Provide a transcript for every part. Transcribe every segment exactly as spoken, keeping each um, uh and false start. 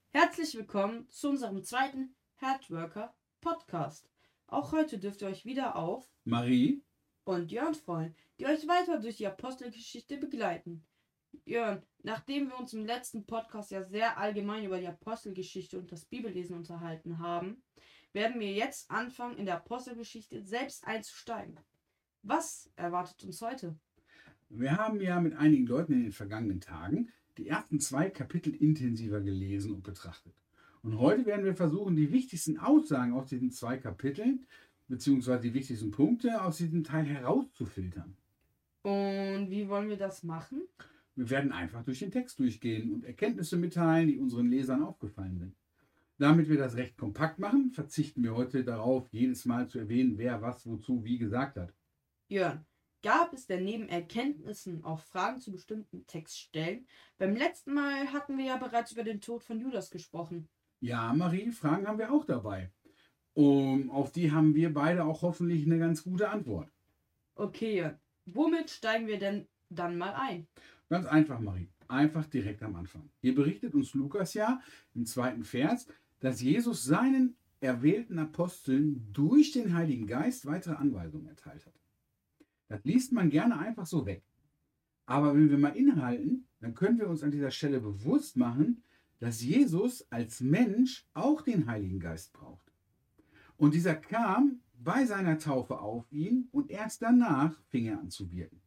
Herzlich willkommen zu unserem zweiten Hardworker Podcast. Auch heute dürft ihr euch wieder auf Marie und Jörn freuen, die euch weiter durch die Apostelgeschichte begleiten. Jörn, nachdem wir uns im letzten Podcast ja sehr allgemein über die Apostelgeschichte und das Bibellesen unterhalten haben, werden wir jetzt anfangen, in der Apostelgeschichte selbst einzusteigen. Was erwartet uns heute? Wir haben ja mit einigen Leuten in den vergangenen Tagen die ersten zwei Kapitel intensiver gelesen und betrachtet. Und heute werden wir versuchen, die wichtigsten Aussagen aus diesen zwei Kapiteln beziehungsweise die wichtigsten Punkte aus diesem Teil herauszufiltern. Und wie wollen wir das machen? Wir werden einfach durch den Text durchgehen und Erkenntnisse mitteilen, die unseren Lesern aufgefallen sind. Damit wir das recht kompakt machen, verzichten wir heute darauf, jedes Mal zu erwähnen, wer was wozu wie gesagt hat. Jörn, gab es denn neben Erkenntnissen auch Fragen zu bestimmten Textstellen? Beim letzten Mal hatten wir ja bereits über den Tod von Judas gesprochen. Ja, Marie, Fragen haben wir auch dabei. Um, auf die haben wir beide auch hoffentlich eine ganz gute Antwort. Okay, Jörn, womit steigen wir denn dann mal ein? Ganz einfach, Marie. Einfach direkt am Anfang. Hier berichtet uns Lukas ja im zweiten Vers, dass Jesus seinen erwählten Aposteln durch den Heiligen Geist weitere Anweisungen erteilt hat. Das liest man gerne einfach so weg. Aber wenn wir mal innehalten, dann können wir uns an dieser Stelle bewusst machen, dass Jesus als Mensch auch den Heiligen Geist braucht. Und dieser kam bei seiner Taufe auf ihn und erst danach fing er an zu wirken.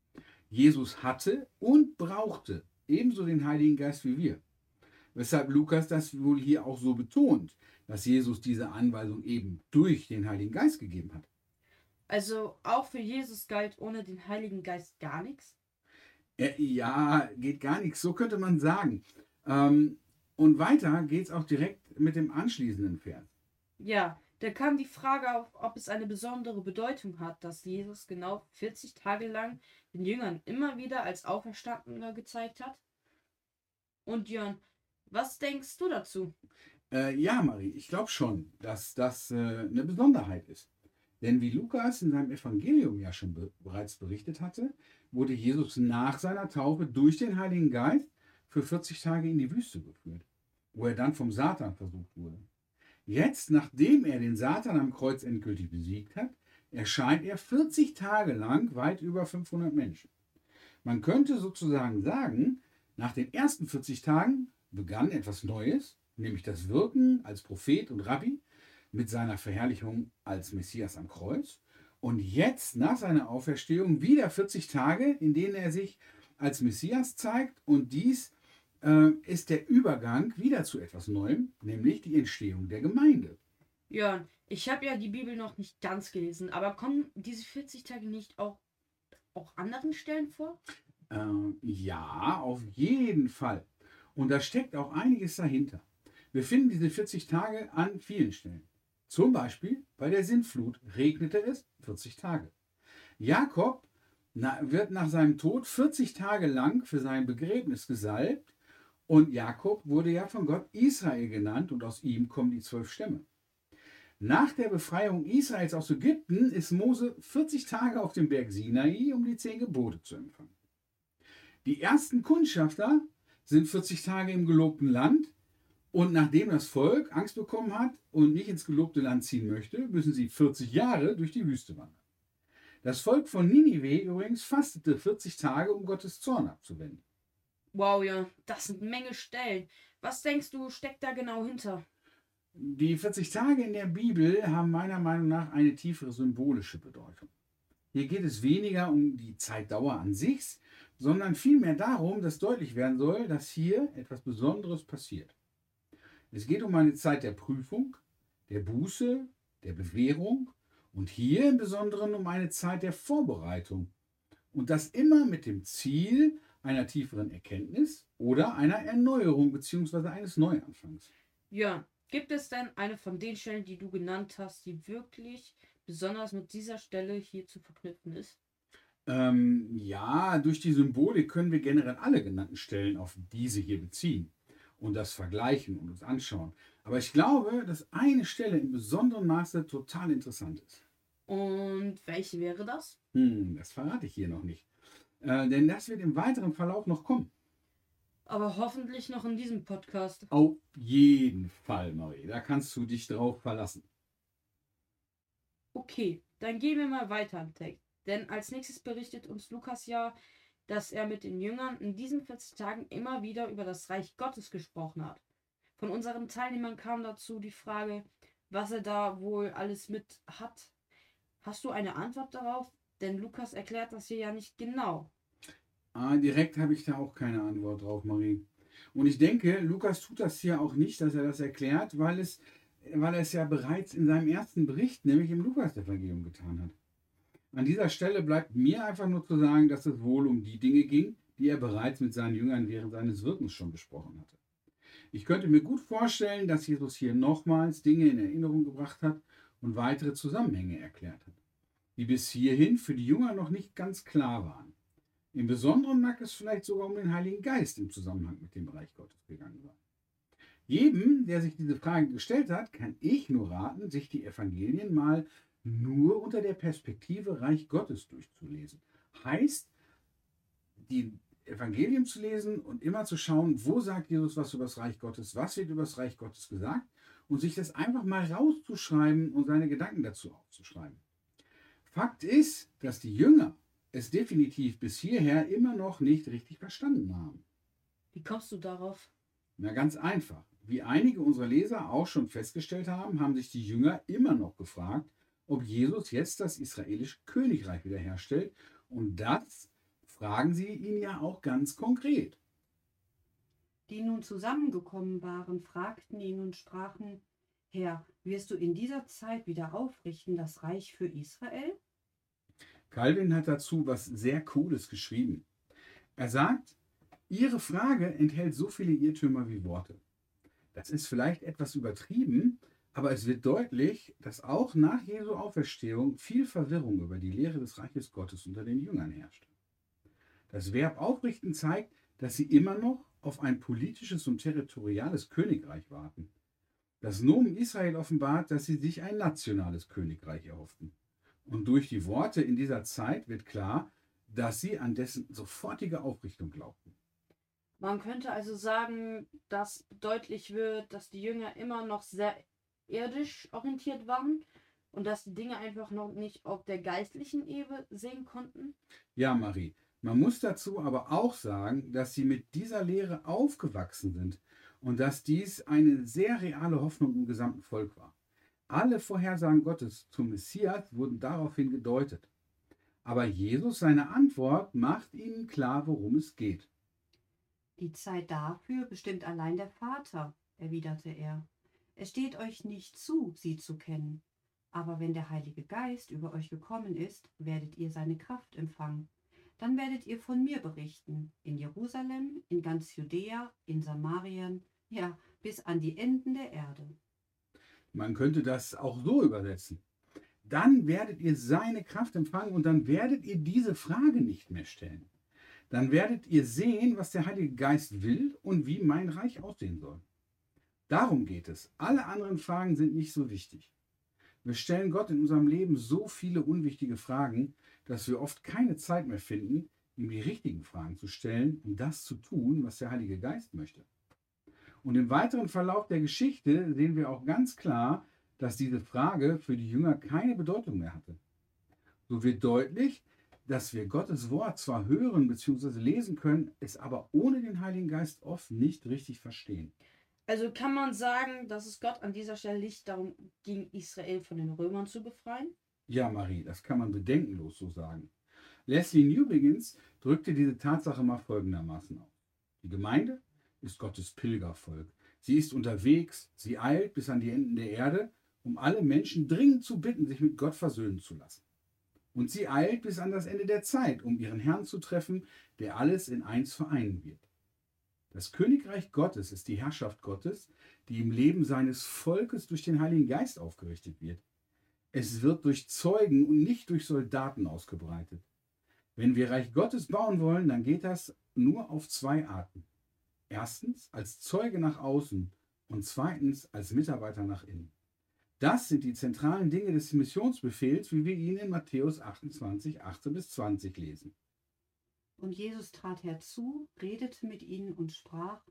Jesus hatte und brauchte ebenso den Heiligen Geist wie wir. Weshalb Lukas das wohl hier auch so betont, dass Jesus diese Anweisung eben durch den Heiligen Geist gegeben hat. Also auch für Jesus galt ohne den Heiligen Geist gar nichts? Äh, ja, geht gar nichts, so könnte man sagen. Ähm, und weiter geht es auch direkt mit dem anschließenden Vers. Ja, da kam die Frage auf, ob es eine besondere Bedeutung hat, dass Jesus genau vierzig Tage lang den Jüngern immer wieder als Auferstandener gezeigt hat. Und Jörn, was denkst du dazu? Äh, ja, Marie, ich glaube schon, dass das äh, eine Besonderheit ist. Denn wie Lukas in seinem Evangelium ja schon be bereits berichtet hatte, wurde Jesus nach seiner Taufe durch den Heiligen Geist für vierzig Tage in die Wüste geführt, wo er dann vom Satan versucht wurde. Jetzt, nachdem er den Satan am Kreuz endgültig besiegt hat, erscheint er vierzig Tage lang weit über fünfhundert Menschen. Man könnte sozusagen sagen, nach den ersten vierzig Tagen begann etwas Neues, nämlich das Wirken als Prophet und Rabbi mit seiner Verherrlichung als Messias am Kreuz. Und jetzt, nach seiner Auferstehung, wieder vierzig Tage, in denen er sich als Messias zeigt. Und dies äh, ist der Übergang wieder zu etwas Neuem, nämlich die Entstehung der Gemeinde. Jörn, ich habe ja die Bibel noch nicht ganz gelesen, aber kommen diese vierzig Tage nicht auch, auch anderen Stellen vor? Äh, ja, auf jeden Fall. Und da steckt auch einiges dahinter. Wir finden diese vierzig Tage an vielen Stellen. Zum Beispiel bei der Sintflut regnete es vierzig Tage. Jakob na, wird nach seinem Tod vierzig Tage lang für sein Begräbnis gesalbt. Und Jakob wurde ja von Gott Israel genannt und aus ihm kommen die zwölf Stämme. Nach der Befreiung Israels aus Ägypten ist Mose vierzig Tage auf dem Berg Sinai, um die zehn Gebote zu empfangen. Die ersten Kundschafter sind vierzig Tage im gelobten Land. Und nachdem das Volk Angst bekommen hat und nicht ins gelobte Land ziehen möchte, müssen sie vierzig Jahre durch die Wüste wandern. Das Volk von Ninive übrigens fastete vierzig Tage, um Gottes Zorn abzuwenden. Wow, ja, das sind eine Menge Stellen. Was denkst du, steckt da genau hinter? Die vierzig Tage in der Bibel haben meiner Meinung nach eine tiefere symbolische Bedeutung. Hier geht es weniger um die Zeitdauer an sich, sondern vielmehr darum, dass deutlich werden soll, dass hier etwas Besonderes passiert. Es geht um eine Zeit der Prüfung, der Buße, der Bewährung und hier im Besonderen um eine Zeit der Vorbereitung. Und das immer mit dem Ziel einer tieferen Erkenntnis oder einer Erneuerung bzw. eines Neuanfangs. Jörn, gibt es denn eine von den Stellen, die du genannt hast, die wirklich besonders mit dieser Stelle hier zu verknüpfen ist? Ähm, ja, durch die Symbolik können wir generell alle genannten Stellen auf diese hier beziehen und das vergleichen und uns anschauen. Aber ich glaube, dass eine Stelle in besonderem Maße total interessant ist. Und welche wäre das? Hm, das verrate ich hier noch nicht. Äh, denn das wird im weiteren Verlauf noch kommen. Aber hoffentlich noch in diesem Podcast. Auf jeden Fall, Marie. Da kannst du dich drauf verlassen. Okay, dann gehen wir mal weiter im Text. Denn als nächstes berichtet uns Lukas ja, dass er mit den Jüngern in diesen vierzig Tagen immer wieder über das Reich Gottes gesprochen hat. Von unseren Teilnehmern kam dazu die Frage, was er da wohl alles mit hat. Hast du eine Antwort darauf? Denn Lukas erklärt das hier ja nicht genau. Ah, direkt habe ich da auch keine Antwort drauf, Marie. Und ich denke, Lukas tut das hier auch nicht, dass er das erklärt, weil, es, weil er es ja bereits in seinem ersten Bericht, nämlich im Lukas-Evangelium, getan hat. An dieser Stelle bleibt mir einfach nur zu sagen, dass es wohl um die Dinge ging, die er bereits mit seinen Jüngern während seines Wirkens schon besprochen hatte. Ich könnte mir gut vorstellen, dass Jesus hier nochmals Dinge in Erinnerung gebracht hat und weitere Zusammenhänge erklärt hat, die bis hierhin für die Jünger noch nicht ganz klar waren. Im Besonderen mag es vielleicht sogar um den Heiligen Geist im Zusammenhang mit dem Reich Gottes gegangen sein. Jedem, der sich diese Frage gestellt hat, kann ich nur raten, sich die Evangelien mal nur unter der Perspektive Reich Gottes durchzulesen. Heißt, die Evangelien zu lesen und immer zu schauen, wo sagt Jesus was über das Reich Gottes, was wird über das Reich Gottes gesagt und sich das einfach mal rauszuschreiben und seine Gedanken dazu aufzuschreiben. Fakt ist, dass die Jünger es definitiv bis hierher immer noch nicht richtig verstanden haben. Wie kommst du darauf? Na, ganz einfach. Wie einige unserer Leser auch schon festgestellt haben, haben sich die Jünger immer noch gefragt, ob Jesus jetzt das israelische Königreich wiederherstellt. Und das fragen sie ihn ja auch ganz konkret. Die nun zusammengekommen waren, fragten ihn und sprachen, Herr, wirst du in dieser Zeit wieder aufrichten das Reich für Israel? Calvin hat dazu was sehr Cooles geschrieben. Er sagt, Ihre Frage enthält so viele Irrtümer wie Worte. Das ist vielleicht etwas übertrieben, aber es wird deutlich, dass auch nach Jesu Auferstehung viel Verwirrung über die Lehre des Reiches Gottes unter den Jüngern herrscht. Das Verb aufrichten zeigt, dass sie immer noch auf ein politisches und territoriales Königreich warten. Das Nomen Israel offenbart, dass sie sich ein nationales Königreich erhofften. Und durch die Worte in dieser Zeit wird klar, dass sie an dessen sofortige Aufrichtung glaubten. Man könnte also sagen, dass deutlich wird, dass die Jünger immer noch sehr irdisch orientiert waren und dass die Dinge einfach noch nicht auf der geistlichen Ebene sehen konnten. Ja, Marie, man muss dazu aber auch sagen, dass sie mit dieser Lehre aufgewachsen sind und dass dies eine sehr reale Hoffnung im gesamten Volk war. Alle Vorhersagen Gottes zum Messias wurden daraufhin gedeutet. Aber Jesus, seine Antwort, macht ihnen klar, worum es geht. Die Zeit dafür bestimmt allein der Vater, erwiderte er. Es steht euch nicht zu, sie zu kennen. Aber wenn der Heilige Geist über euch gekommen ist, werdet ihr seine Kraft empfangen. Dann werdet ihr von mir berichten, in Jerusalem, in ganz Judäa, in Samarien, ja, bis an die Enden der Erde. Man könnte das auch so übersetzen. Dann werdet ihr seine Kraft empfangen und dann werdet ihr diese Frage nicht mehr stellen. Dann werdet ihr sehen, was der Heilige Geist will und wie mein Reich aussehen soll. Darum geht es. Alle anderen Fragen sind nicht so wichtig. Wir stellen Gott in unserem Leben so viele unwichtige Fragen, dass wir oft keine Zeit mehr finden, ihm die richtigen Fragen zu stellen und das zu tun, was der Heilige Geist möchte. Und im weiteren Verlauf der Geschichte sehen wir auch ganz klar, dass diese Frage für die Jünger keine Bedeutung mehr hatte. So wird deutlich, dass wir Gottes Wort zwar hören bzw. lesen können, es aber ohne den Heiligen Geist oft nicht richtig verstehen. Also kann man sagen, dass es Gott an dieser Stelle nicht darum ging, Israel von den Römern zu befreien? Ja, Marie, das kann man bedenkenlos so sagen. Leslie Newbegins drückte diese Tatsache mal folgendermaßen aus. Die Gemeinde ist Gottes Pilgervolk. Sie ist unterwegs, sie eilt bis an die Enden der Erde, um alle Menschen dringend zu bitten, sich mit Gott versöhnen zu lassen. Und sie eilt bis an das Ende der Zeit, um ihren Herrn zu treffen, der alles in eins vereinen wird. Das Königreich Gottes ist die Herrschaft Gottes, die im Leben seines Volkes durch den Heiligen Geist aufgerichtet wird. Es wird durch Zeugen und nicht durch Soldaten ausgebreitet. Wenn wir Reich Gottes bauen wollen, dann geht das nur auf zwei Arten. Erstens als Zeuge nach außen und zweitens als Mitarbeiter nach innen. Das sind die zentralen Dinge des Missionsbefehls, wie wir ihn in Matthäus achtundzwanzig, achtzehn bis zwanzig lesen. Und Jesus trat herzu, redete mit ihnen und sprach: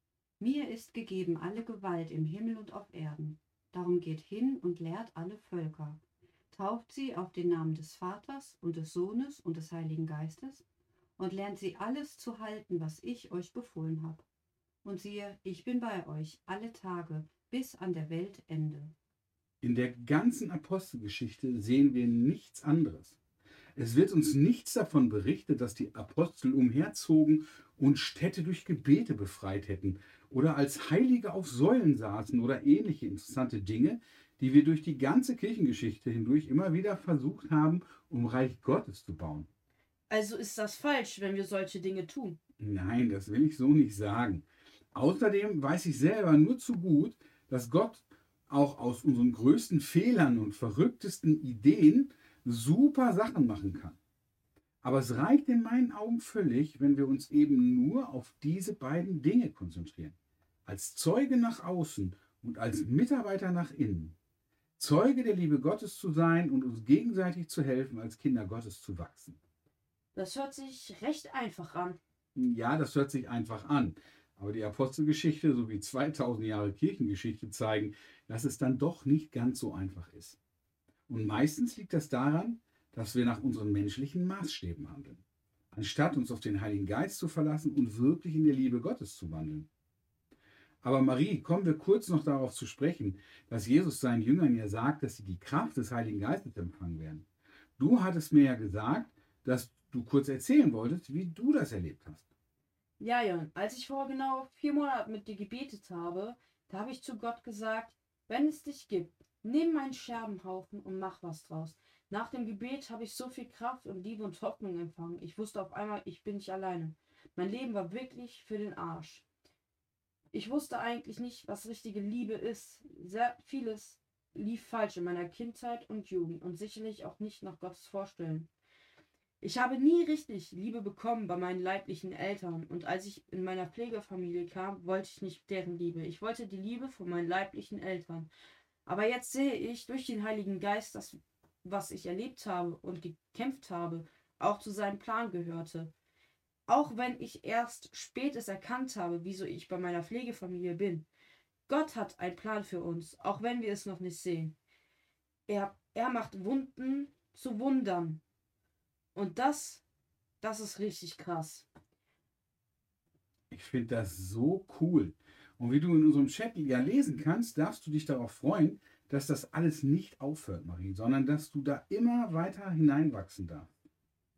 Mir ist gegeben alle Gewalt im Himmel und auf Erden. Darum geht hin und lehrt alle Völker. Tauft sie auf den Namen des Vaters und des Sohnes und des Heiligen Geistes und lernt sie alles zu halten, was ich euch befohlen habe. Und siehe, ich bin bei euch alle Tage bis an der Weltende. In der ganzen Apostelgeschichte sehen wir nichts anderes. Es wird uns nichts davon berichtet, dass die Apostel umherzogen und Städte durch Gebete befreit hätten oder als Heilige auf Säulen saßen oder ähnliche interessante Dinge, die wir durch die ganze Kirchengeschichte hindurch immer wieder versucht haben, um Reich Gottes zu bauen. Also ist das falsch, wenn wir solche Dinge tun? Nein, das will ich so nicht sagen. Außerdem weiß ich selber nur zu gut, dass Gott auch aus unseren größten Fehlern und verrücktesten Ideen super Sachen machen kann. Aber es reicht in meinen Augen völlig, wenn wir uns eben nur auf diese beiden Dinge konzentrieren. Als Zeuge nach außen und als Mitarbeiter nach innen. Zeuge der Liebe Gottes zu sein und uns gegenseitig zu helfen, als Kinder Gottes zu wachsen. Das hört sich recht einfach an. Ja, das hört sich einfach an. Aber die Apostelgeschichte sowie zweitausend Jahre Kirchengeschichte zeigen, dass es dann doch nicht ganz so einfach ist. Und meistens liegt das daran, dass wir nach unseren menschlichen Maßstäben handeln, anstatt uns auf den Heiligen Geist zu verlassen und wirklich in der Liebe Gottes zu wandeln. Aber Marie, kommen wir kurz noch darauf zu sprechen, dass Jesus seinen Jüngern ja sagt, dass sie die Kraft des Heiligen Geistes empfangen werden. Du hattest mir ja gesagt, dass du kurz erzählen wolltest, wie du das erlebt hast. Ja, Jan, als ich vor genau vier Monaten mit dir gebetet habe, da habe ich zu Gott gesagt: Wenn es dich gibt, nimm meinen Scherbenhaufen und mach was draus. Nach dem Gebet habe ich so viel Kraft und Liebe und Hoffnung empfangen. Ich wusste auf einmal, ich bin nicht alleine. Mein Leben war wirklich für den Arsch. Ich wusste eigentlich nicht, was richtige Liebe ist. Sehr vieles lief falsch in meiner Kindheit und Jugend und sicherlich auch nicht nach Gottes Vorstellung. Ich habe nie richtig Liebe bekommen bei meinen leiblichen Eltern, und als ich in meiner Pflegefamilie kam, wollte ich nicht deren Liebe. Ich wollte die Liebe von meinen leiblichen Eltern. Aber jetzt sehe ich durch den Heiligen Geist, dass was ich erlebt habe und gekämpft habe, auch zu seinem Plan gehörte. Auch wenn ich erst spät es erkannt habe, wieso ich bei meiner Pflegefamilie bin. Gott hat einen Plan für uns, auch wenn wir es noch nicht sehen. Er, er macht Wunden zu Wundern. Und das, das ist richtig krass. Ich finde das so cool. Und wie du in unserem Chat ja lesen kannst, darfst du dich darauf freuen, dass das alles nicht aufhört, Marie, sondern dass du da immer weiter hineinwachsen darfst.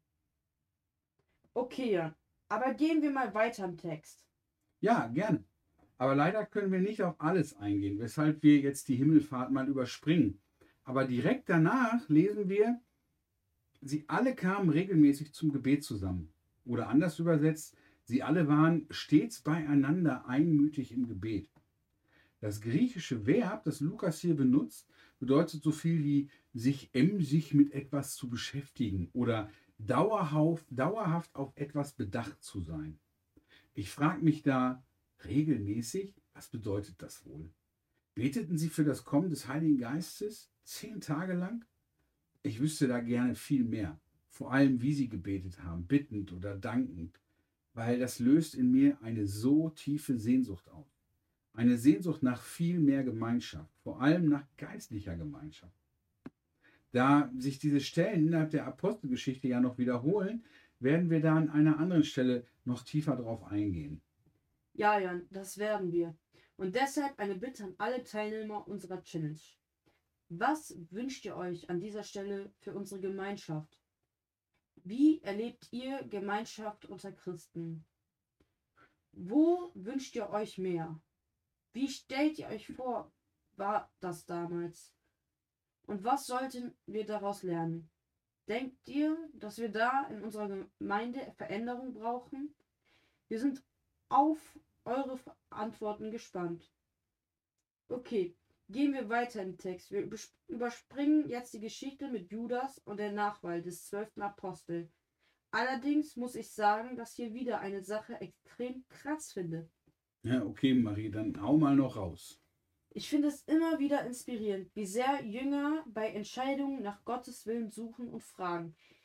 Okay, Jan, aber gehen wir mal weiter im Text. Ja, gerne. Aber leider können wir nicht auf alles eingehen, weshalb wir jetzt die Himmelfahrt mal überspringen. Aber direkt danach lesen wir: Sie alle kamen regelmäßig zum Gebet zusammen. Oder anders übersetzt, sie alle waren stets beieinander einmütig im Gebet. Das griechische Verb, das Lukas hier benutzt, bedeutet so viel wie sich emsig mit etwas zu beschäftigen oder dauerhaft, dauerhaft auf etwas bedacht zu sein. Ich frage mich da regelmäßig, was bedeutet das wohl? Beteten sie für das Kommen des Heiligen Geistes zehn Tage lang? Ich wüsste da gerne viel mehr, vor allem wie sie gebetet haben, bittend oder dankend, weil das löst in mir eine so tiefe Sehnsucht aus. Eine Sehnsucht nach viel mehr Gemeinschaft, vor allem nach geistlicher Gemeinschaft. Da sich diese Stellen innerhalb der Apostelgeschichte ja noch wiederholen, werden wir da an einer anderen Stelle noch tiefer drauf eingehen. Ja, Jan, das werden wir. Und deshalb eine Bitte an alle Teilnehmer unserer Challenge. Was wünscht ihr euch an dieser Stelle für unsere Gemeinschaft? Wie erlebt ihr Gemeinschaft unter Christen? Wo wünscht ihr euch mehr? Wie stellt ihr euch vor, war das damals? Und was sollten wir daraus lernen? Denkt ihr, dass wir da in unserer Gemeinde Veränderung brauchen? Wir sind auf eure Antworten gespannt. Okay. Gehen wir weiter im Text. Wir überspringen jetzt die Geschichte mit Judas und der Nachwahl des zwölften Apostel. Allerdings muss ich sagen, dass hier wieder eine Sache extrem krass finde. Ja, okay, Marie, dann hau mal noch raus. Ich finde es immer wieder inspirierend, wie sehr Jünger bei Entscheidungen nach Gottes Willen suchen und fragen.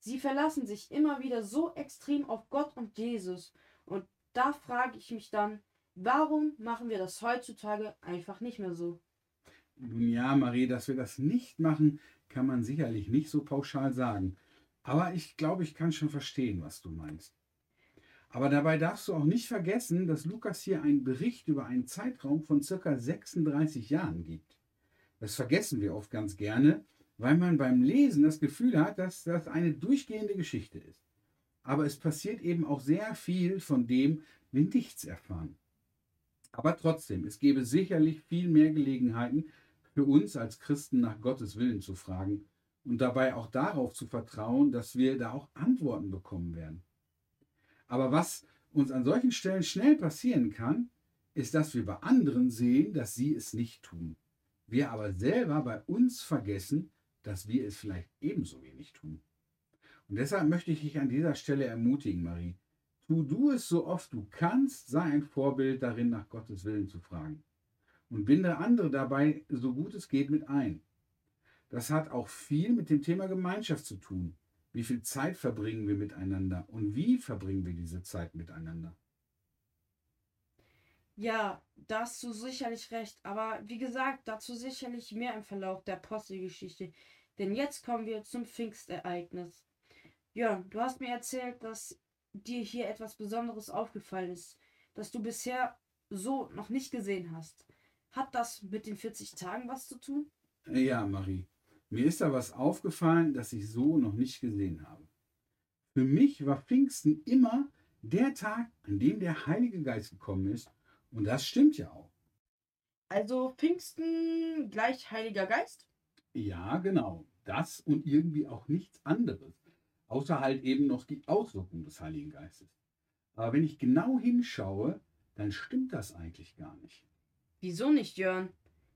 Sie verlassen sich immer wieder so extrem auf Gott und Jesus. Und da frage ich mich dann, warum machen wir das heutzutage einfach nicht mehr so? Nun ja, Marie, dass wir das nicht machen, kann man sicherlich nicht so pauschal sagen. Aber ich glaube, ich kann schon verstehen, was du meinst. Aber dabei darfst du auch nicht vergessen, dass Lukas hier einen Bericht über einen Zeitraum von circa sechsunddreißig Jahren gibt. Das vergessen wir oft ganz gerne, weil man beim Lesen das Gefühl hat, dass das eine durchgehende Geschichte ist. Aber es passiert eben auch sehr viel, von dem wir nichts erfahren. Aber trotzdem, es gäbe sicherlich viel mehr Gelegenheiten für uns als Christen nach Gottes Willen zu fragen und dabei auch darauf zu vertrauen, dass wir da auch Antworten bekommen werden. Aber was uns an solchen Stellen schnell passieren kann, ist, dass wir bei anderen sehen, dass sie es nicht tun. Wir aber selber bei uns vergessen, dass wir es vielleicht ebenso wenig tun. Und deshalb möchte ich dich an dieser Stelle ermutigen, Marie. Tu du es so oft du kannst, sei ein Vorbild darin, nach Gottes Willen zu fragen. Und binde andere dabei, so gut es geht, mit ein. Das hat auch viel mit dem Thema Gemeinschaft zu tun. Wie viel Zeit verbringen wir miteinander und wie verbringen wir diese Zeit miteinander? Ja, da hast du sicherlich recht, aber wie gesagt, dazu sicherlich mehr im Verlauf der Apostelgeschichte. Denn jetzt kommen wir zum Pfingstereignis. Jörn, du hast mir erzählt, dass dir hier etwas Besonderes aufgefallen ist, das du bisher so noch nicht gesehen hast. Hat das mit den vierzig Tagen was zu tun? Ja, Marie, mir ist da was aufgefallen, das ich so noch nicht gesehen habe. Für mich war Pfingsten immer der Tag, an dem der Heilige Geist gekommen ist. Und das stimmt ja auch. Also Pfingsten gleich Heiliger Geist? Ja, genau. Das und irgendwie auch nichts anderes. Außer halt eben noch die Auswirkung des Heiligen Geistes. Aber wenn ich genau hinschaue, dann stimmt das eigentlich gar nicht. Wieso nicht, Jörn?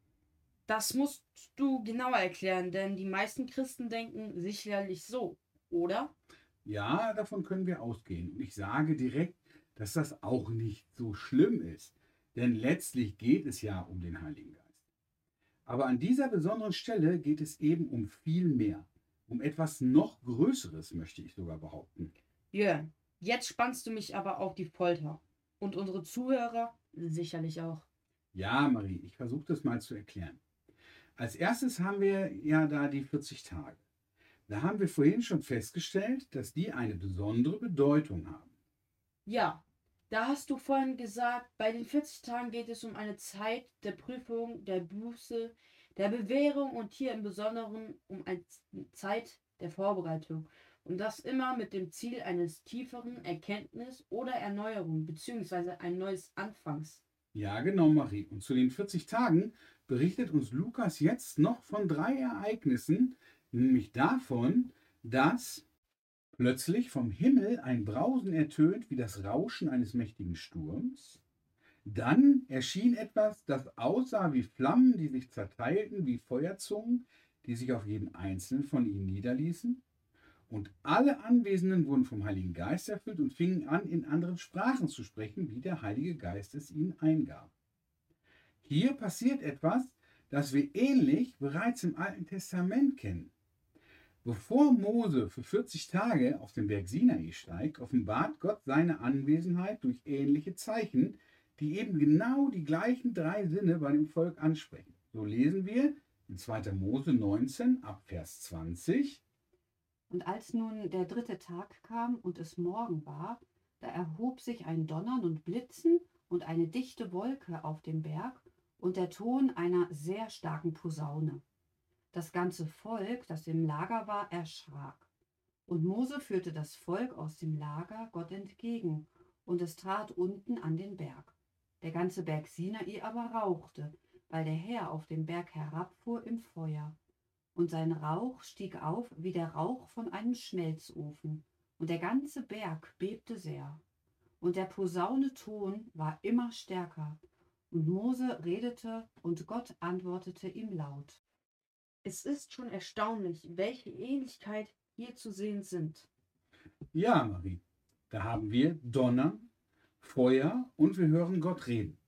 Das musst du genauer erklären, denn die meisten Christen denken sicherlich so, oder? Ja, davon können wir ausgehen. Und ich sage direkt, dass das auch nicht so schlimm ist. Denn letztlich geht es ja um den Heiligen Geist. Aber an dieser besonderen Stelle geht es eben um viel mehr. Um etwas noch Größeres, möchte ich sogar behaupten. Jörn, jetzt spannst du mich aber auf die Folter. Und unsere Zuhörer sicherlich auch. Ja, Marie, ich versuche das mal zu erklären. Als erstes haben wir ja da die vierzig Tage. Da haben wir vorhin schon festgestellt, dass die eine besondere Bedeutung haben. Ja, da hast du vorhin gesagt, bei den vierzig Tagen geht es um eine Zeit der Prüfung, der Buße, der Bewährung und hier im Besonderen um eine Zeit der Vorbereitung. Und das immer mit dem Ziel eines tieferen Erkenntnis oder Erneuerung bzw. ein neues Anfangs. Ja, genau, Marie. Und zu den vierzig Tagen berichtet uns Lukas jetzt noch von drei Ereignissen, nämlich davon, dass plötzlich vom Himmel ein Brausen ertönt wie das Rauschen eines mächtigen Sturms. Dann erschien etwas, das aussah wie Flammen, die sich zerteilten wie Feuerzungen, die sich auf jeden einzelnen von ihnen niederließen. Und alle Anwesenden wurden vom Heiligen Geist erfüllt und fingen an, in anderen Sprachen zu sprechen, wie der Heilige Geist es ihnen eingab. Hier passiert etwas, das wir ähnlich bereits im Alten Testament kennen. Bevor Mose für vierzig Tage auf den Berg Sinai steigt, offenbart Gott seine Anwesenheit durch ähnliche Zeichen, die eben genau die gleichen drei Sinne bei dem Volk ansprechen. So lesen wir in zweiter Mose neunzehn ab Vers zwanzig. Und als nun der dritte Tag kam und es Morgen war, da erhob sich ein Donnern und Blitzen und eine dichte Wolke auf dem Berg und der Ton einer sehr starken Posaune. Das ganze Volk, das im Lager war, erschrak. Und Mose führte das Volk aus dem Lager Gott entgegen, und es trat unten an den Berg. Der ganze Berg Sinai aber rauchte, weil der Herr auf dem Berg herabfuhr im Feuer. Und sein Rauch stieg auf wie der Rauch von einem Schmelzofen, und der ganze Berg bebte sehr. Und der Posaune Ton war immer stärker, und Mose redete, und Gott antwortete ihm laut. Es ist schon erstaunlich, welche Ähnlichkeit hier zu sehen sind. Ja, Marie, da haben wir Donner, Feuer und wir hören Gott reden.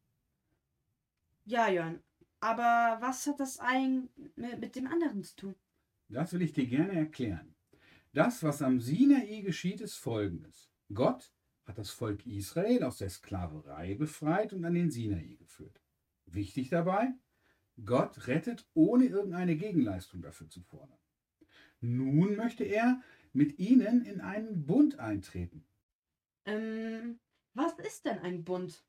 Ja, Jörn, aber was hat das ein mit dem anderen zu tun? Das will ich dir gerne erklären. Das, was am Sinai geschieht, ist folgendes. Gott hat das Volk Israel aus der Sklaverei befreit und an den Sinai geführt. Wichtig dabei, Gott rettet, ohne irgendeine Gegenleistung dafür zu fordern. Nun möchte er mit ihnen in einen Bund eintreten. Ähm, was ist denn ein Bund?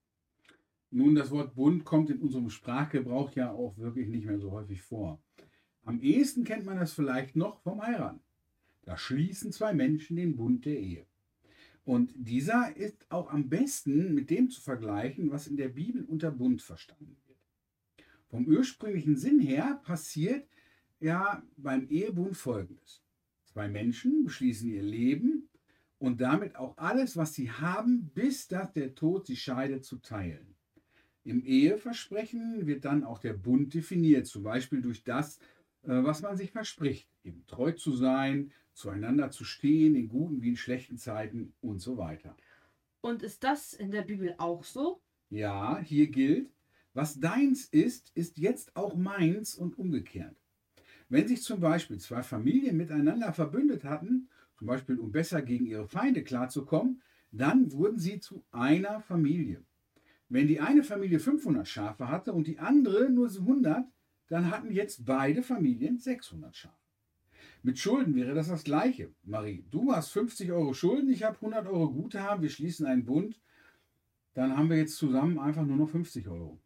Nun, das Wort Bund kommt in unserem Sprachgebrauch ja auch wirklich nicht mehr so häufig vor. Am ehesten kennt man das vielleicht noch vom Heiraten. Da schließen zwei Menschen den Bund der Ehe. Und dieser ist auch am besten mit dem zu vergleichen, was in der Bibel unter Bund verstanden wird. Vom ursprünglichen Sinn her passiert ja beim Ehebund Folgendes. Zwei Menschen beschließen ihr Leben und damit auch alles, was sie haben, bis dass der Tod sie scheidet, zu teilen. Im Eheversprechen wird dann auch der Bund definiert, zum Beispiel durch das, was man sich verspricht, eben treu zu sein, zueinander zu stehen, in guten wie in schlechten Zeiten und so weiter. Und ist das in der Bibel auch so? Ja, hier gilt, was deins ist, ist jetzt auch meins und umgekehrt. Wenn sich zum Beispiel zwei Familien miteinander verbündet hatten, zum Beispiel um besser gegen ihre Feinde klarzukommen, dann wurden sie zu einer Familie. Wenn die eine Familie fünfhundert Schafe hatte und die andere nur hundert, dann hatten jetzt beide Familien sechshundert Schafe. Mit Schulden wäre das das Gleiche. Marie, du hast fünfzig Euro Schulden, ich habe hundert Euro Guthaben, wir schließen einen Bund, dann haben wir jetzt zusammen einfach nur noch fünfzig Euro.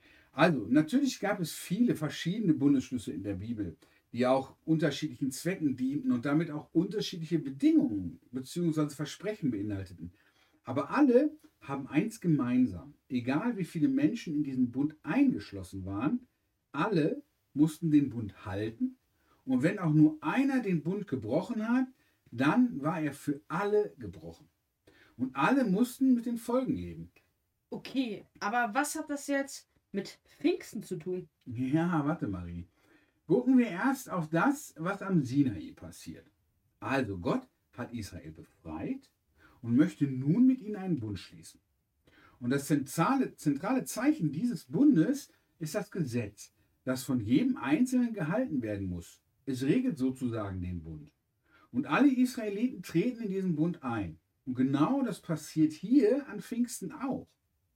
Also, natürlich gab es viele verschiedene Bundesschlüsse in der Bibel, die auch unterschiedlichen Zwecken dienten und damit auch unterschiedliche Bedingungen bzw. Versprechen beinhalteten. Aber alle haben eins gemeinsam. Egal wie viele Menschen in diesen Bund eingeschlossen waren, alle mussten den Bund halten. Und wenn auch nur einer den Bund gebrochen hat, dann war er für alle gebrochen. Und alle mussten mit den Folgen leben. Okay, aber was hat das jetzt mit Pfingsten zu tun? Ja, warte, Marie. Gucken wir erst auf das, was am Sinai passiert. Also Gott hat Israel befreit und möchte nun mit ihnen einen Bund schließen. Und das zentrale, zentrale Zeichen dieses Bundes ist das Gesetz, das von jedem Einzelnen gehalten werden muss. Es regelt sozusagen den Bund. Und alle Israeliten treten in diesen Bund ein. Und genau das passiert hier an Pfingsten auch.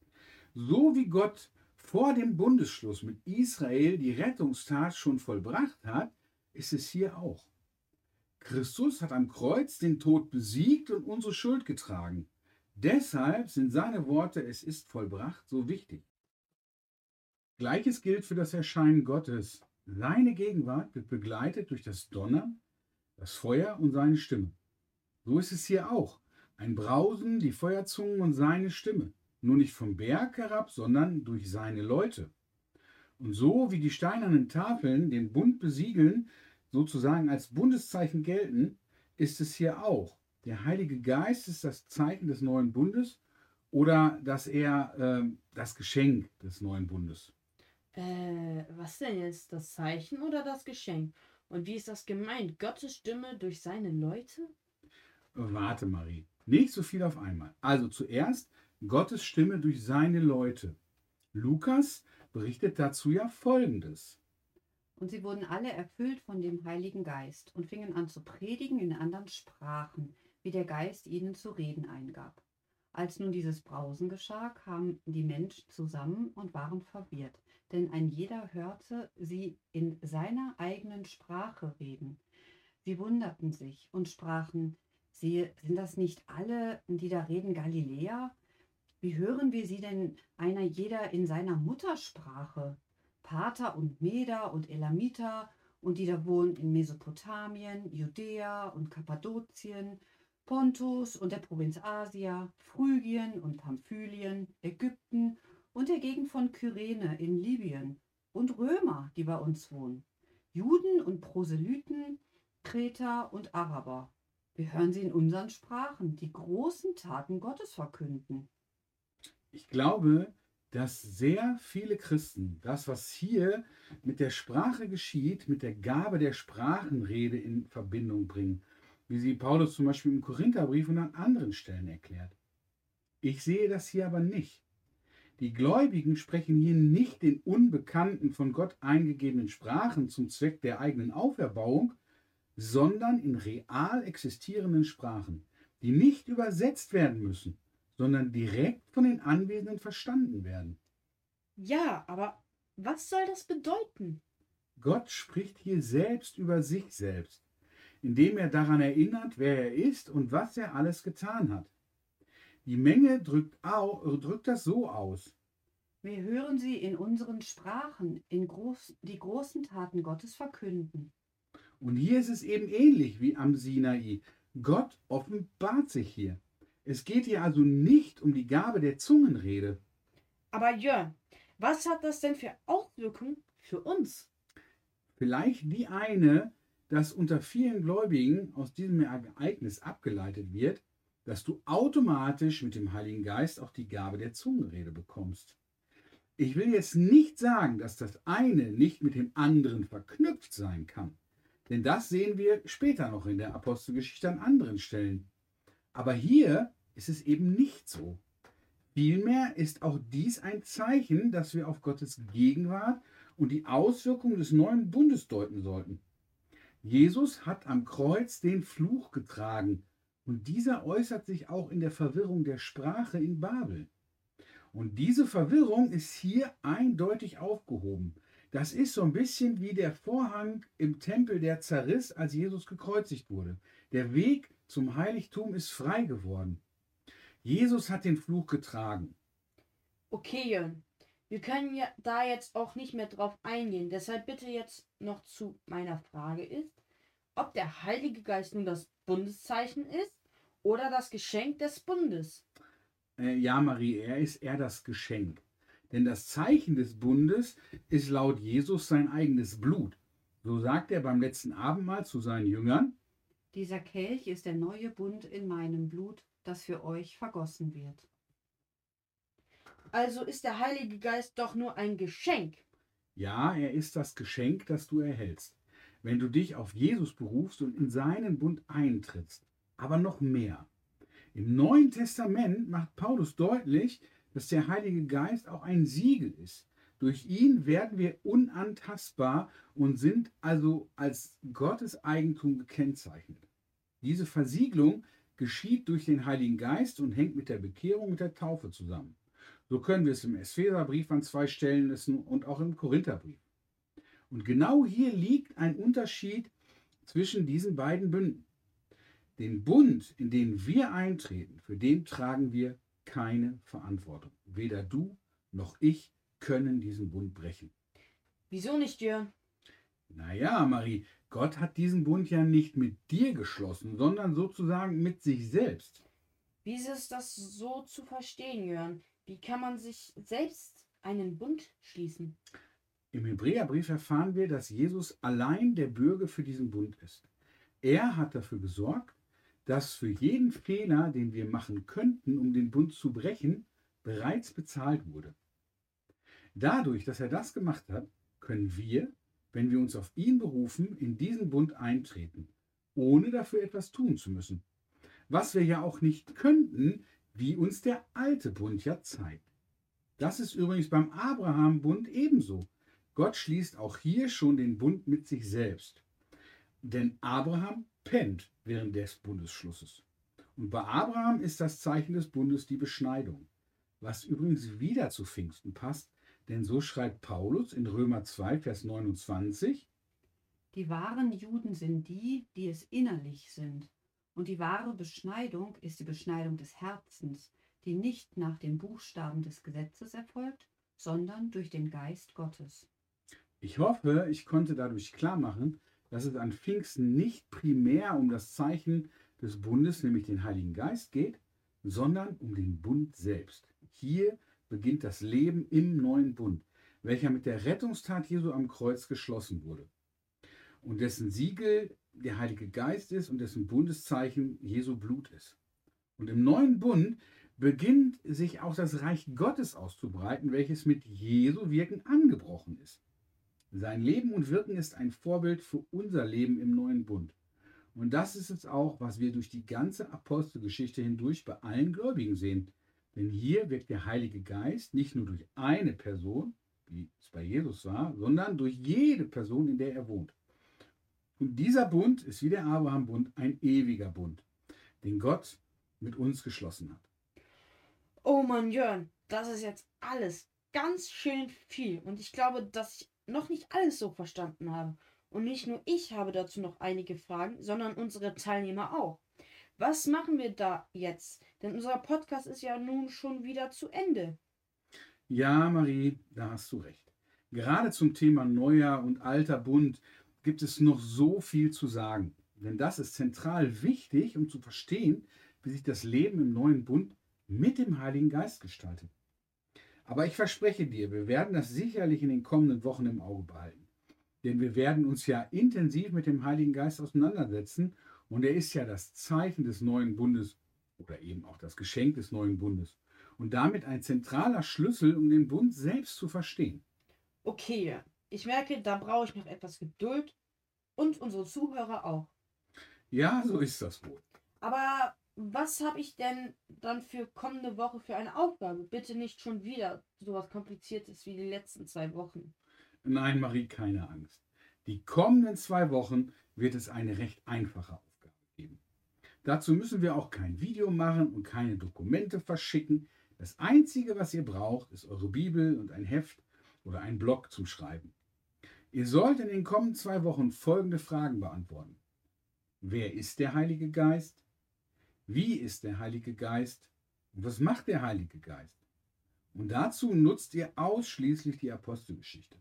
So wie Gott vor dem Bundesschluss mit Israel die Rettungstat schon vollbracht hat, ist es hier auch. Christus hat am Kreuz den Tod besiegt und unsere Schuld getragen. Deshalb sind seine Worte, es ist vollbracht, so wichtig. Gleiches gilt für das Erscheinen Gottes. Seine Gegenwart wird begleitet durch das Donnern, das Feuer und seine Stimme. So ist es hier auch. Ein Brausen, die Feuerzungen und seine Stimme. Nur nicht vom Berg herab, sondern durch seine Leute. Und so wie die steinernen Tafeln den Bund besiegeln, sozusagen als Bundeszeichen gelten, ist es hier auch. Der Heilige Geist ist das Zeichen des neuen Bundes oder dass er äh, das Geschenk des neuen Bundes. Äh, was denn jetzt? Das Zeichen oder das Geschenk? Und wie ist das gemeint? Gottes Stimme durch seine Leute? Warte, Marie. Nicht so viel auf einmal. Also zuerst Gottes Stimme durch seine Leute. Lukas berichtet dazu ja Folgendes. Und sie wurden alle erfüllt von dem Heiligen Geist und fingen an zu predigen in anderen Sprachen, wie der Geist ihnen zu reden eingab. Als nun dieses Brausen geschah, kamen die Menschen zusammen und waren verwirrt, denn ein jeder hörte sie in seiner eigenen Sprache reden. Sie wunderten sich und sprachen, sie, sind das nicht alle, die da reden, Galiläer? Wie hören wir sie denn einer jeder in seiner Muttersprache? Parther und Meder und Elamiter und die da wohnen in Mesopotamien, Judäa und Kappadokien, Pontus und der Provinz Asia, Phrygien und Pamphylien, Ägypten und der Gegend von Kyrene in Libyen und Römer, die bei uns wohnen, Juden und Proselyten, Kreter und Araber. Wir hören sie in unseren Sprachen, die großen Taten Gottes verkünden. Ich glaube, dass sehr viele Christen das, was hier mit der Sprache geschieht, mit der Gabe der Sprachenrede in Verbindung bringen, wie sie Paulus zum Beispiel im Korintherbrief und an anderen Stellen erklärt. Ich sehe das hier aber nicht. Die Gläubigen sprechen hier nicht in unbekannten, von Gott eingegebenen Sprachen zum Zweck der eigenen Auferbauung, sondern in real existierenden Sprachen, die nicht übersetzt werden müssen, sondern direkt von den Anwesenden verstanden werden. Ja, aber was soll das bedeuten? Gott spricht hier selbst über sich selbst, indem er daran erinnert, wer er ist und was er alles getan hat. Die Menge drückt, au, drückt das so aus. Wir hören sie in unseren Sprachen, in groß, die großen Taten Gottes verkünden. Und hier ist es eben ähnlich wie am Sinai. Gott offenbart sich hier. Es geht hier also nicht um die Gabe der Zungenrede. Aber Jörn, was hat das denn für Auswirkungen für uns? Vielleicht die eine, dass unter vielen Gläubigen aus diesem Ereignis abgeleitet wird, dass du automatisch mit dem Heiligen Geist auch die Gabe der Zungenrede bekommst. Ich will jetzt nicht sagen, dass das eine nicht mit dem anderen verknüpft sein kann, denn das sehen wir später noch in der Apostelgeschichte an anderen Stellen. Aber hier ist es eben nicht so. Vielmehr ist auch dies ein Zeichen, dass wir auf Gottes Gegenwart und die Auswirkungen des neuen Bundes deuten sollten. Jesus hat am Kreuz den Fluch getragen und dieser äußert sich auch in der Verwirrung der Sprache in Babel. Und diese Verwirrung ist hier eindeutig aufgehoben. Das ist so ein bisschen wie der Vorhang im Tempel, der zerriss, als Jesus gekreuzigt wurde. Der Weg zum Heiligtum ist frei geworden. Jesus hat den Fluch getragen. Okay, Jörn, wir können ja da jetzt auch nicht mehr drauf eingehen. Deshalb bitte jetzt noch zu meiner Frage ist, ob der Heilige Geist nun das Bundeszeichen ist oder das Geschenk des Bundes. Äh, ja, Marie, er ist eher das Geschenk. Denn das Zeichen des Bundes ist laut Jesus sein eigenes Blut. So sagt er beim letzten Abendmahl zu seinen Jüngern: Dieser Kelch ist der neue Bund in meinem Blut, das für euch vergossen wird. Also ist der Heilige Geist doch nur ein Geschenk. Ja, er ist das Geschenk, das du erhältst, wenn du dich auf Jesus berufst und in seinen Bund eintrittst. Aber noch mehr. Im Neuen Testament macht Paulus deutlich, dass der Heilige Geist auch ein Siegel ist. Durch ihn werden wir unantastbar und sind also als Gottes Eigentum gekennzeichnet. Diese Versiegelung geschieht durch den Heiligen Geist und hängt mit der Bekehrung und der Taufe zusammen. So können wir es im Epheserbrief an zwei Stellen lesen und auch im Korintherbrief. Und genau hier liegt ein Unterschied zwischen diesen beiden Bünden. Den Bund, in den wir eintreten, für den tragen wir keine Verantwortung. Weder du noch ich können diesen Bund brechen. Wieso nicht, Jörn? Naja, Marie, Gott hat diesen Bund ja nicht mit dir geschlossen, sondern sozusagen mit sich selbst. Wie ist das so zu verstehen, Jörn? Wie kann man sich selbst einen Bund schließen? Im Hebräerbrief erfahren wir, dass Jesus allein der Bürger für diesen Bund ist. Er hat dafür gesorgt, dass für jeden Fehler, den wir machen könnten, um den Bund zu brechen, bereits bezahlt wurde. Dadurch, dass er das gemacht hat, können wir, wenn wir uns auf ihn berufen, in diesen Bund eintreten, ohne dafür etwas tun zu müssen. Was wir ja auch nicht könnten, wie uns der alte Bund ja zeigt. Das ist übrigens beim Abraham-Bund ebenso. Gott schließt auch hier schon den Bund mit sich selbst. Denn Abraham pennt während des Bundesschlusses. Und bei Abraham ist das Zeichen des Bundes die Beschneidung, was übrigens wieder zu Pfingsten passt, denn so schreibt Paulus in Römer zwei, Vers neunundzwanzig: Die wahren Juden sind die, die es innerlich sind. Und die wahre Beschneidung ist die Beschneidung des Herzens, die nicht nach den Buchstaben des Gesetzes erfolgt, sondern durch den Geist Gottes. Ich hoffe, ich konnte dadurch klar machen, dass es an Pfingsten nicht primär um das Zeichen des Bundes, nämlich den Heiligen Geist, geht, sondern um den Bund selbst. Hier beginnt das Leben im neuen Bund, welcher mit der Rettungstat Jesu am Kreuz geschlossen wurde und dessen Siegel der Heilige Geist ist und dessen Bundeszeichen Jesu Blut ist. Und im neuen Bund beginnt sich auch das Reich Gottes auszubreiten, welches mit Jesu Wirken angebrochen ist. Sein Leben und Wirken ist ein Vorbild für unser Leben im neuen Bund. Und das ist es auch, was wir durch die ganze Apostelgeschichte hindurch bei allen Gläubigen sehen. Denn hier wirkt der Heilige Geist nicht nur durch eine Person, wie es bei Jesus war, sondern durch jede Person, in der er wohnt. Und dieser Bund ist wie der Abraham-Bund ein ewiger Bund, den Gott mit uns geschlossen hat. Oh Mann, Jörn, das ist jetzt alles ganz schön viel. Und ich glaube, dass ich noch nicht alles so verstanden habe. Und nicht nur ich habe dazu noch einige Fragen, sondern unsere Teilnehmer auch. Was machen wir da jetzt? Denn unser Podcast ist ja nun schon wieder zu Ende. Ja, Marie, da hast du recht. Gerade zum Thema neuer und alter Bund gibt es noch so viel zu sagen. Denn das ist zentral wichtig, um zu verstehen, wie sich das Leben im neuen Bund mit dem Heiligen Geist gestaltet. Aber ich verspreche dir, wir werden das sicherlich in den kommenden Wochen im Auge behalten. Denn wir werden uns ja intensiv mit dem Heiligen Geist auseinandersetzen und er ist ja das Zeichen des neuen Bundes oder eben auch das Geschenk des neuen Bundes und damit ein zentraler Schlüssel, um den Bund selbst zu verstehen. Okay, Jörn, ich merke, da brauche ich noch etwas Geduld und unsere Zuhörer auch. Ja, so ist das wohl. Aber was habe ich denn dann für kommende Woche für eine Aufgabe? Bitte nicht schon wieder sowas Kompliziertes wie die letzten zwei Wochen. Nein, Marie, keine Angst. Die kommenden zwei Wochen wird es eine recht einfache Aufgabe geben. Dazu müssen wir auch kein Video machen und keine Dokumente verschicken. Das Einzige, was ihr braucht, ist eure Bibel und ein Heft oder ein Blog zum Schreiben. Ihr sollt in den kommenden zwei Wochen folgende Fragen beantworten. Wer ist der Heilige Geist? Wie ist der Heilige Geist? Und was macht der Heilige Geist? Und dazu nutzt ihr ausschließlich die Apostelgeschichte.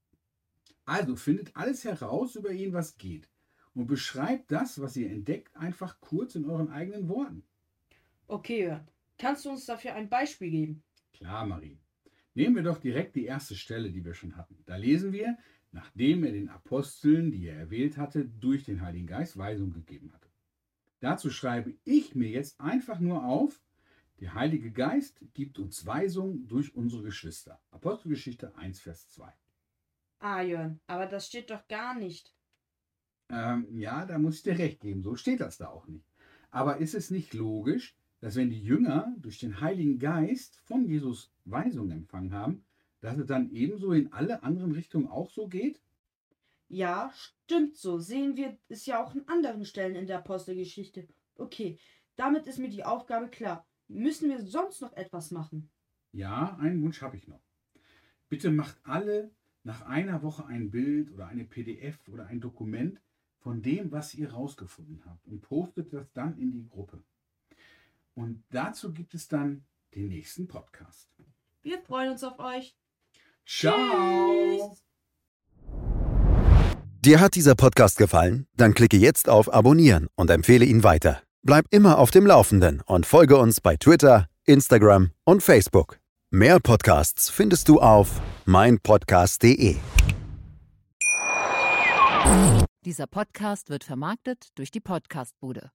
Also findet alles heraus über ihn, was geht. Und beschreibt das, was ihr entdeckt, einfach kurz in euren eigenen Worten. Okay, Jörn, kannst du uns dafür ein Beispiel geben? Klar, Marie. Nehmen wir doch direkt die erste Stelle, die wir schon hatten. Da lesen wir, nachdem er den Aposteln, die er erwählt hatte, durch den Heiligen Geist Weisung gegeben hatte. Dazu schreibe ich mir jetzt einfach nur auf, der Heilige Geist gibt uns Weisung durch unsere Geschwister. Apostelgeschichte eins, Vers zwei. Ah, Jörn, aber das steht doch gar nicht. Ähm, ja, da muss ich dir recht geben, so steht das da auch nicht. Aber ist es nicht logisch, dass wenn die Jünger durch den Heiligen Geist von Jesus Weisung empfangen haben, dass es dann ebenso in alle anderen Richtungen auch so geht? Ja, stimmt so. Sehen wir es ja auch an anderen Stellen in der Apostelgeschichte. Okay, damit ist mir die Aufgabe klar. Müssen wir sonst noch etwas machen? Ja, einen Wunsch habe ich noch. Bitte macht alle nach einer Woche ein Bild oder eine P D F oder ein Dokument von dem, was ihr rausgefunden habt und postet das dann in die Gruppe. Und dazu gibt es dann den nächsten Podcast. Wir freuen uns auf euch. Ciao! Tschüss. Dir hat dieser Podcast gefallen? Dann klicke jetzt auf Abonnieren und empfehle ihn weiter. Bleib immer auf dem Laufenden und folge uns bei Twitter, Instagram und Facebook. Mehr Podcasts findest du auf meinpodcast punkt de. Dieser Podcast wird vermarktet durch die Podcastbude.